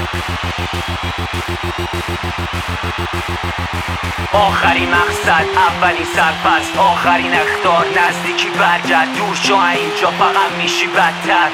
آخرین مقصد، اولین سرپست، آخرین اخطار، نزدیکی برگرد، دور شو اینجا فقط میشی بدتر.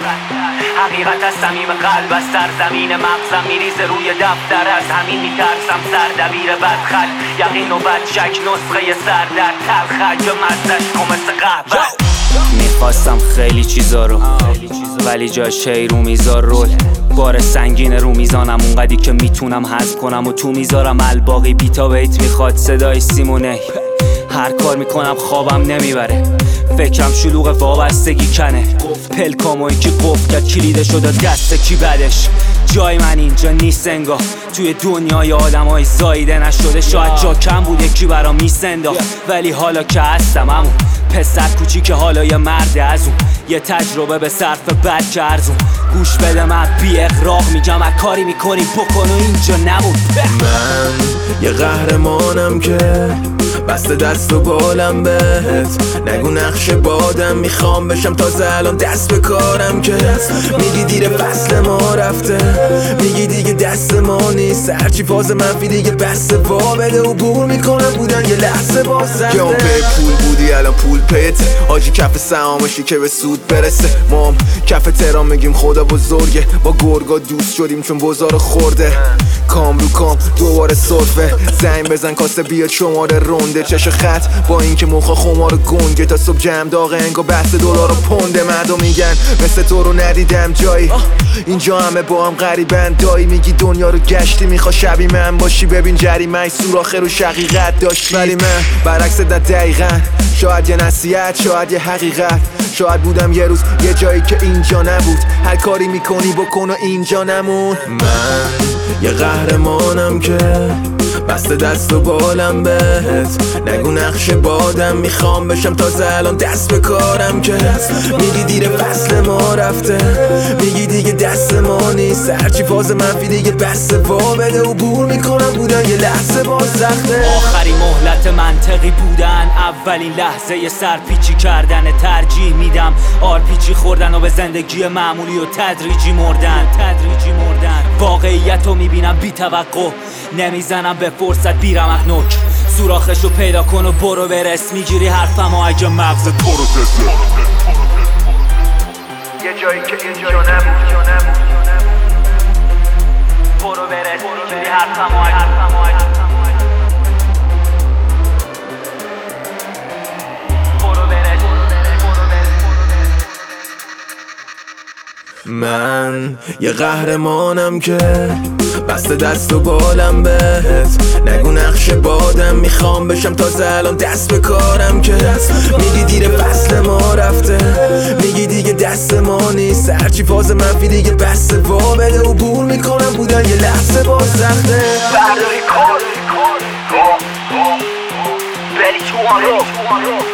حقیقت از صمیم قلب، از سرزمین مغزم میریزه روی دفتر، از همین میترسم سردبیر بدخط، یقین و بدشک نسخه سردرد، تلخ یا مزدش مثل قهوه. میخواستم خیلی چیزا رو ولی جاش رو میذار رول، بار سنگین رو میزانم اونقدی که میتونم حذف کنم و تو میذارم الباقی بیتا بیت میخواد صدای سیمونه. هر کار میکنم خوابم نمیبره، فکرم شلوغ وابستگی کنه، پلکامو یکی قفل کرد کلیده شده دست کی بدش. جای من اینجا نیست انگار، توی دنیای آدمای زاییده نشده، شاید جا کم بود یکی برام میسنداخت، ولی حالا که هستم همون پسر کوچیک حالا یه مرد از اون، یه تجربه به صرف بد که ارزون. گوش بده من بی اغراق میگم هر کاری میکنی بکن و اینجا نمون. من یه قهرمانم که بسته دست و بالم بهت، نگو نقش بادم میخوام بشم تازه الان دست به کارم که میگی دیر فصل ما رفته، میگی دیگه دست ما نیست، هرچی فاز منفی دیگه بسته وا بده و بور میکنم بودن یه لحظه با سخته. یا به پول بودی الان پول پیت، حاجی کف سهامشی که به سود برسه، ما هم کف تهران میگیم خدا بزرگه، با گرگا دوست شدیم چون بازار خورده، کام رو کام دوباره صرفه، زنگ بزن کاسه بیاد شماره رونده، چش خط با اینکه مخا خمار گنگه، تا صبح جمع داغه انگا بحث دلار و پونده، مردم میگن مثل تو رو ندیدم جایی، اینجا همه با هم غریبن دایی، میگی دنیا رو گشتی میخوا شبیه من باشی، ببین جریمه سوراخه رو شقیقت داشتی، ولی من برعکس دقیقاً، شاید یه نصیحت شاید یه حقیقت، شاید بودم یه روز یه جایی که اینجا نبود، هر کاری میکنی بکن و اینجا نمون. من یه قهرمانم که بسته دست و بالم بهت، نگو نقش بادم میخوام بشم تازه الان دست به کارم که میگی دیر فصل ما رفته، میگی دیگه دست ما نیست، هرچی فاز منفی دیگه بسته وا بده و بور میکنم بودن یه لحظه با سخته. آخرین مهلت منطقی بودن، اولین لحظه سرپیچی کردن، ترجیح میدم آرپیچی خوردن و به زندگی معمولی و تدریجی مردن. واقعیت رو میبینم بی توقع، نمیزنم به فرصت بیرمق نوک، سوراخشو پیدا کن و برو برس، میگیری حرفم و اگه مغز تو رو تسه، یه جایی که اینجا نبود، برو برس، میگیری حرفم و اگه من یه قهرمانم که بسته دست و بالم بهت، نگو نقش بادم میخوام بشم تازه الان دست به کارم که میگی دیر فصل ما رفته، میگی دیگه دست ما نیست، هرچی فاز منفی دیگه بسته وا بده و بور میکنم بودن یه لحظه با سخته. برداری کار بری تو آن رو